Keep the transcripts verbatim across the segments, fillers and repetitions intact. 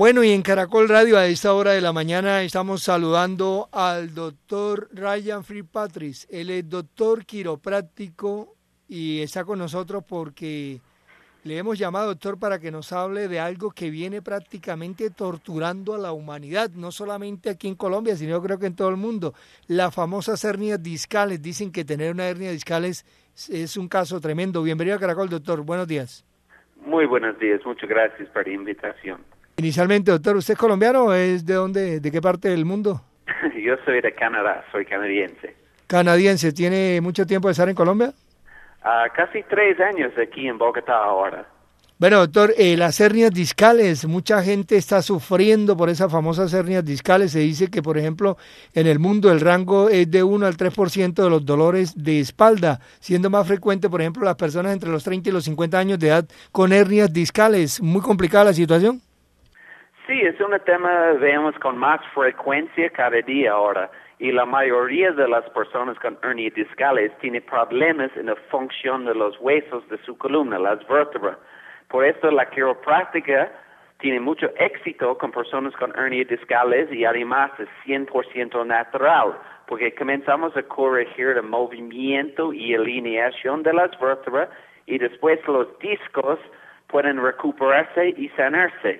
Bueno, y en Caracol Radio a esta hora de la mañana estamos saludando al doctor Ryan Fitzpatrick. Él es doctor quiropráctico y está con nosotros porque le hemos llamado, doctor, para que nos hable de algo que viene prácticamente torturando a la humanidad, no solamente aquí en Colombia, sino creo que en todo el mundo. Las famosas hernias discales. Dicen que tener una hernia discal es, es un caso tremendo. Bienvenido a Caracol, doctor. Buenos días. Muy buenos días. Muchas gracias por la invitación. Inicialmente, doctor, ¿usted es colombiano o es de dónde, de qué parte del mundo? Yo soy de Canadá, soy canadiense. Canadiense. ¿Tiene mucho tiempo de estar en Colombia? Uh, casi tres años aquí en Bogotá ahora. Bueno, doctor, eh, las hernias discales, mucha gente está sufriendo por esas famosas hernias discales. Se dice que, por ejemplo, en el mundo el rango es de uno al tres por ciento de los dolores de espalda, siendo más frecuente, por ejemplo, las personas entre los treinta y los cincuenta años de edad con hernias discales. ¿Muy complicada la situación? Sí, es un tema, vemos, con más frecuencia cada día ahora. Y la mayoría de las personas con hernias discales tienen problemas en la función de los huesos de su columna, las vértebras. Por eso la quiropráctica tiene mucho éxito con personas con hernias discales y además es cien por ciento natural, porque comenzamos a corregir el movimiento y alineación de las vértebras y después los discos pueden recuperarse y sanarse.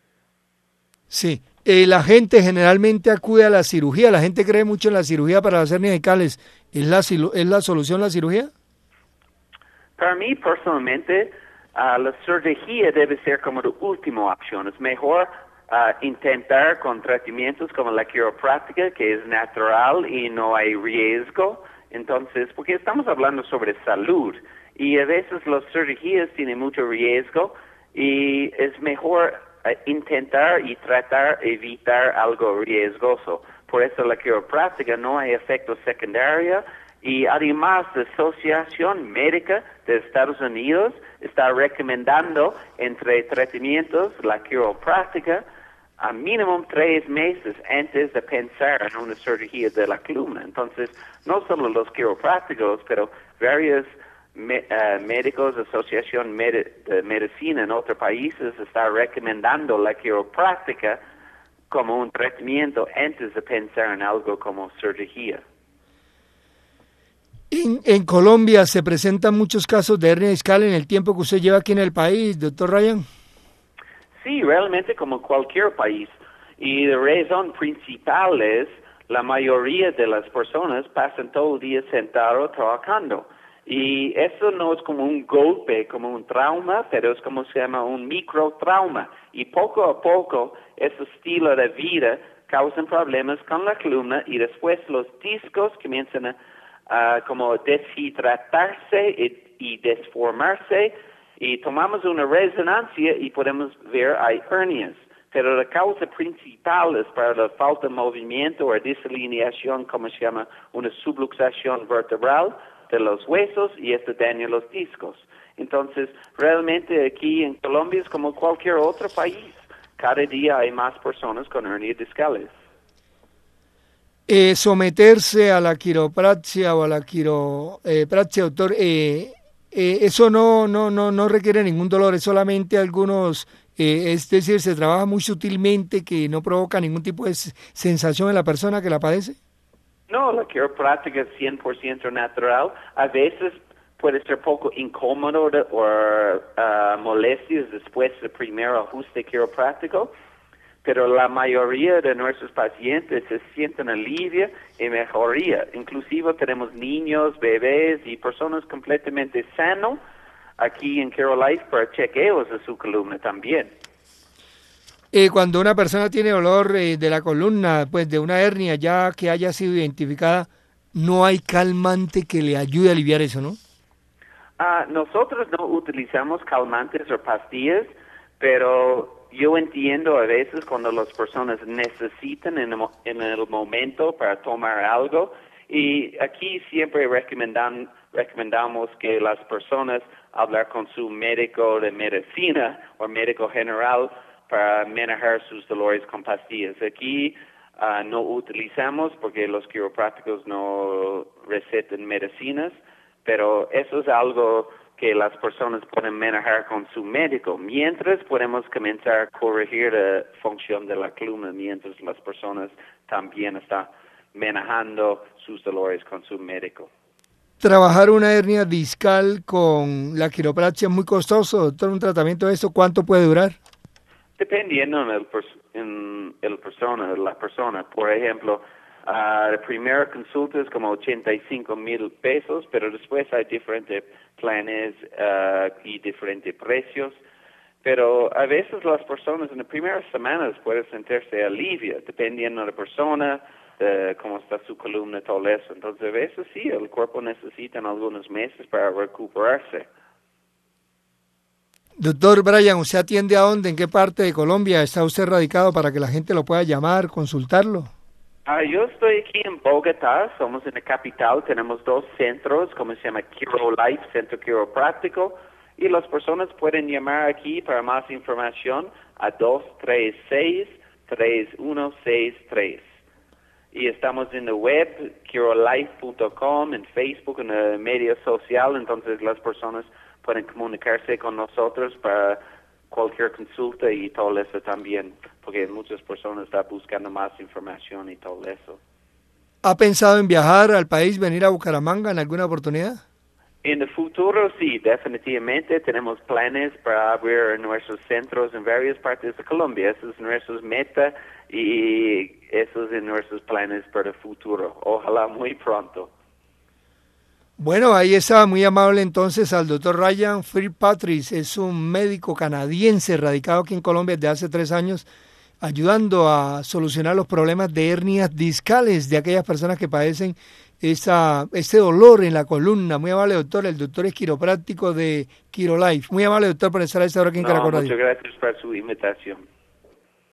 Sí, eh, la gente generalmente acude a la cirugía, la gente cree mucho en la cirugía para las hernias discales. ¿Es la, es la solución la cirugía? Para mí, personalmente, uh, la cirugía debe ser como la última opción. Es mejor uh, intentar con tratamientos como la quiropráctica, que es natural y no hay riesgo. Entonces, porque estamos hablando sobre salud y a veces las cirugías tienen mucho riesgo y es mejor Uh, intentar y tratar de evitar algo riesgoso. Por eso la quiropráctica no hay efectos secundarios y además la Asociación Médica de Estados Unidos está recomendando entre tratamientos la quiropráctica a mínimo tres meses antes de pensar en una cirugía de la columna. Entonces, no solo los quiroprácticos, pero varios Me, uh, médicos, asociación med de medicina en otros países está recomendando la quiropráctica como un tratamiento antes de pensar en algo como cirugía. En, en Colombia se presentan muchos casos de hernia discal en el tiempo que usted lleva aquí en el país, doctor Ryan. Sí, realmente como cualquier país. Y la razón principal es la mayoría de las personas pasan todo el día sentados trabajando. Y eso no es como un golpe, como un trauma, pero es como se llama un microtrauma. Y poco a poco, ese estilo de vida causa problemas con la columna y después los discos comienzan a uh, como deshidratarse y, y desformarse. Y tomamos una resonancia y podemos ver hay hernias. Pero la causa principal es para la falta de movimiento o desalineación, como se llama una subluxación vertebral de los huesos y esto daña los discos. Entonces, realmente aquí en Colombia es como cualquier otro país. Cada día hay más personas con hernias discales. Eh, someterse a la quiropraxia o a la quiropraxia, doctor, eh, eh, eso no, no, no, no requiere ningún dolor, es solamente algunos, eh, es decir, se trabaja muy sutilmente que no provoca ningún tipo de sensación en la persona que la padece. No, la quiropráctica es cien por ciento natural. A veces puede ser poco incómodo o uh, molestias después del primer ajuste quiropráctico, pero la mayoría de nuestros pacientes se sienten alivio y mejoría. Inclusive tenemos niños, bebés y personas completamente sanos aquí en CaroLife para chequeos de su columna también. Eh, cuando una persona tiene dolor eh, de la columna, pues de una hernia ya que haya sido identificada, no hay calmante que le ayude a aliviar eso, ¿no? Uh, nosotros no utilizamos calmantes o pastillas, pero yo entiendo a veces cuando las personas necesitan en el, en el momento para tomar algo, y aquí siempre recomendan, recomendamos que las personas hablar con su médico de medicina o médico general para manejar sus dolores con pastillas. Aquí uh, no utilizamos porque los quiroprácticos no recetan medicinas, pero eso es algo que las personas pueden manejar con su médico, mientras podemos comenzar a corregir la función de la columna, mientras las personas también están manejando sus dolores con su médico. Trabajar una hernia discal con la quiropraxia es muy costoso, doctor. Un tratamiento de eso, ¿cuánto puede durar? Dependiendo en el, en el persona, la persona. Por ejemplo, uh, la primera consulta es como ochenta y cinco mil pesos, pero después hay diferentes planes uh, y diferentes precios. Pero a veces las personas en las primeras semanas pueden sentirse alivio, dependiendo de la persona, de cómo está su columna y todo eso. Entonces a veces sí, el cuerpo necesita algunos meses para recuperarse. Doctor Brian, ¿usted atiende a dónde? ¿En qué parte de Colombia está usted radicado para que la gente lo pueda llamar, consultarlo? Ah, yo estoy aquí en Bogotá, somos en la capital, tenemos dos centros, como se llama QuiroLife, Centro Quiropráctico, y las personas pueden llamar aquí para más información a dos tres seis, tres uno seis tres. Y estamos en la web, quirolife punto com, en Facebook, en la media social, entonces las personas pueden comunicarse con nosotros para cualquier consulta y todo eso también, porque muchas personas están buscando más información y todo eso. ¿Ha pensado en viajar al país, venir a Bucaramanga en alguna oportunidad? En el futuro, sí, definitivamente tenemos planes para abrir nuestros centros en varias partes de Colombia. Eso es nuestra meta y eso es en nuestros planes para el futuro. Ojalá muy pronto. Bueno, ahí está, muy amable entonces al doctor Ryan Fitzpatrick. Es un médico canadiense radicado aquí en Colombia desde hace tres años, ayudando a solucionar los problemas de hernias discales de aquellas personas que padecen esa, ese dolor en la columna. Muy amable, doctor. El doctor es quiropráctico de QuiroLife. Muy amable, doctor, por estar a esta hora aquí en No, Caracol Radio. muchas gracias por su invitación.